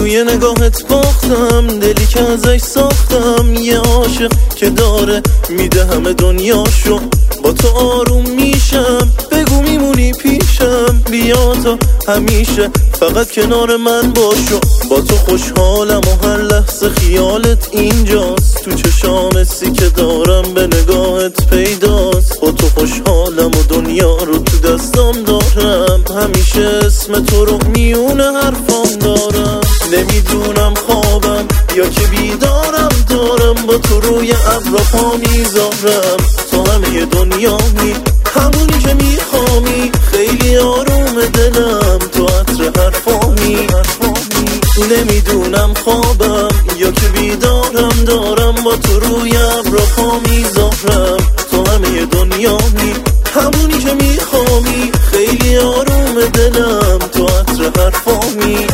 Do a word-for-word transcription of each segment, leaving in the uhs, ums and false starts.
توی نگاهت باختم، دلی که ازش ساختم. یه عاشق که داره میده همه دنیاشو، با تو آروم میشم. بگو میمونی پیشم، بیا تا همیشه فقط کنار من باشو. با تو خوشحالم و هر لحظه خیالت اینجاست. تو چشام سی که دارم به نگاهت پیداست. با تو خوشحالم و دنیا رو تو دستام دارم. همیشه اسم تو رو میونه حرفام دارم. نمیدونم خوابم یا که بیدارم، دارم با تو روی ابرا پا میذارم. تو همه دنیامی، همونی که میخوامی. خیلی آروم دلم، تو عطر حرفامی. نمیدونم خوابم یا که بیدارم، دارم با تو روی ابرا پا میذارم. تو همه دنیامی، همونی که میخوامی. خیلی آروم دلم، تو عطر حرفامی.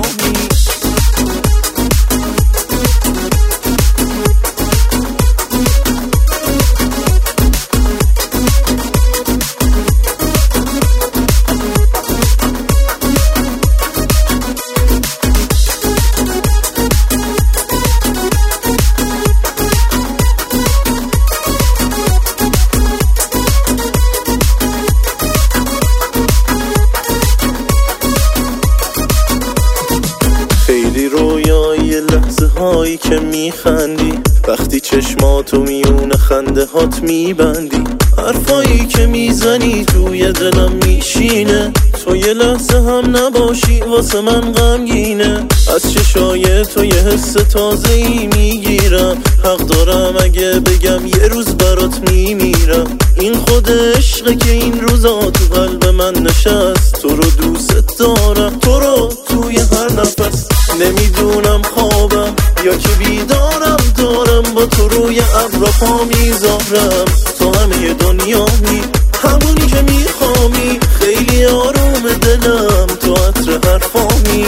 خیلی رویای لحظه هایی که میخندی، وقتی چشماتو میونه خنده هات میبندی. حرفایی که میزنی توی دلم میشینه. تو یه لحظه هم نباشی واسه من غمگینه. از چشای تو یه حس تازه ای میگیرم. حق دارم اگه بگم یه روز برات میمیرم. این خود عشقه که این روزا تو قلب من نشست. تو رو دوست دارم، تو رو توی هر نفس. نمیدونم خوابم یا که بیدارم، دارم با تو روی ابرا پا میذارم. تو همه دنیامی، همونی که میخوامی. خیلی آروم دلم، تو عطر حرفامی.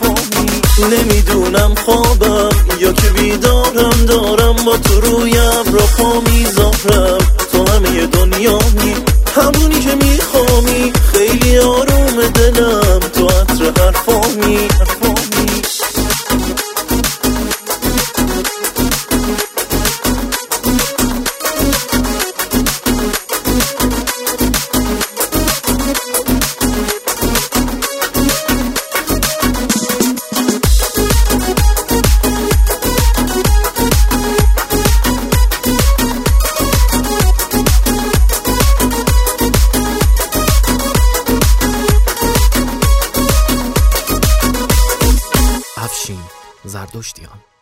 نمیدونم خوابم یا که بیدارم، دارم با تو روی ابرا پا میذارم. تو همه دنیامی، همونی که میخوامی. خیلی آروم دلم، تو عطر حرفامی. افشین زردشتیان.